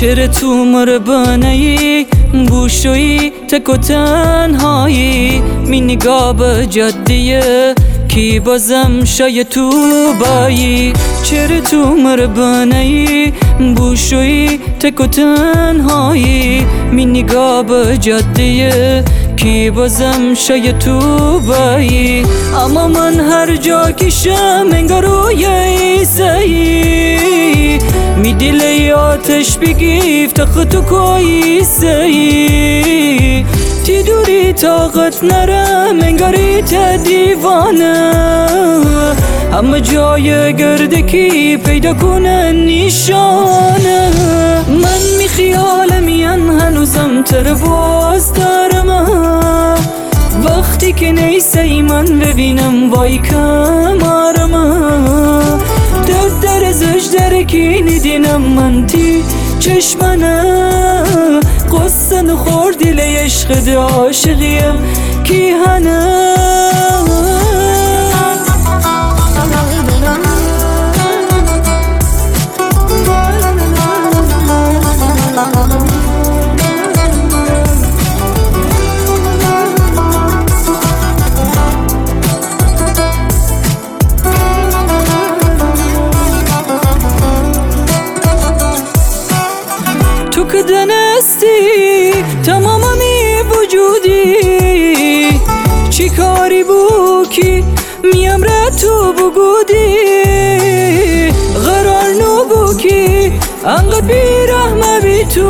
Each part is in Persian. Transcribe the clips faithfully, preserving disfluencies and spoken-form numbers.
چرا تو مربانهی گوشویی تک و تنهایی می نگاه به جادیه کی بازم شاید تو بایی چرا تو مربانهی گوشویی تک و تنهایی می نگاه به جادیه کی بازم شاید تو بایی اما من هر جا کشم انگار روی ایسایی می دلی آتش بگیف تخت تو کویسایی تی دوری طاقت نرم انگاری تا دیوانه همه جای گردکی پیدا کنن نیشانه من می خیالمیم هنوزم تر باز دارم وقتی که نیستی من ببینم وای کمارم در در زش درکی ندینم من تی چشمنه قصه نخور دل عشق ده عاشقیم کی هنه تو که دنستی تمامی وجودی چی کاری بو کی میم را تو بگودی قرار نو بو کی انقدر بیرحمه بی تو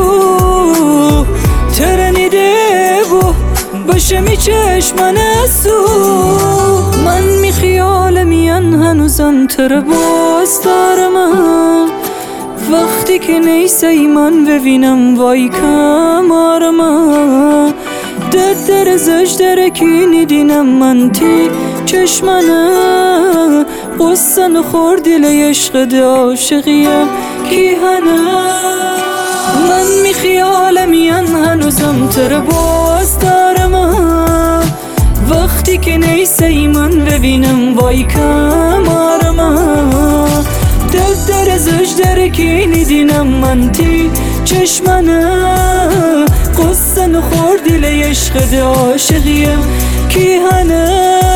ترنیده بو باشه می چشمن سو من می خیالمیم هنوزم تر باز دارم وقتی که نیستی من ببینم وای کمارم در در زش درکی ندینم من تی چشمنه قصه نخور دل عشق ده عاشقیم کی هنه من می خیالمیم هنوزم تر باز دارم وقتی که نیستی من ببینم وای کمارم در در زش درکی ندینم من تی چشمنه قصه نخور دل عشق ده عاشقیم کی هنه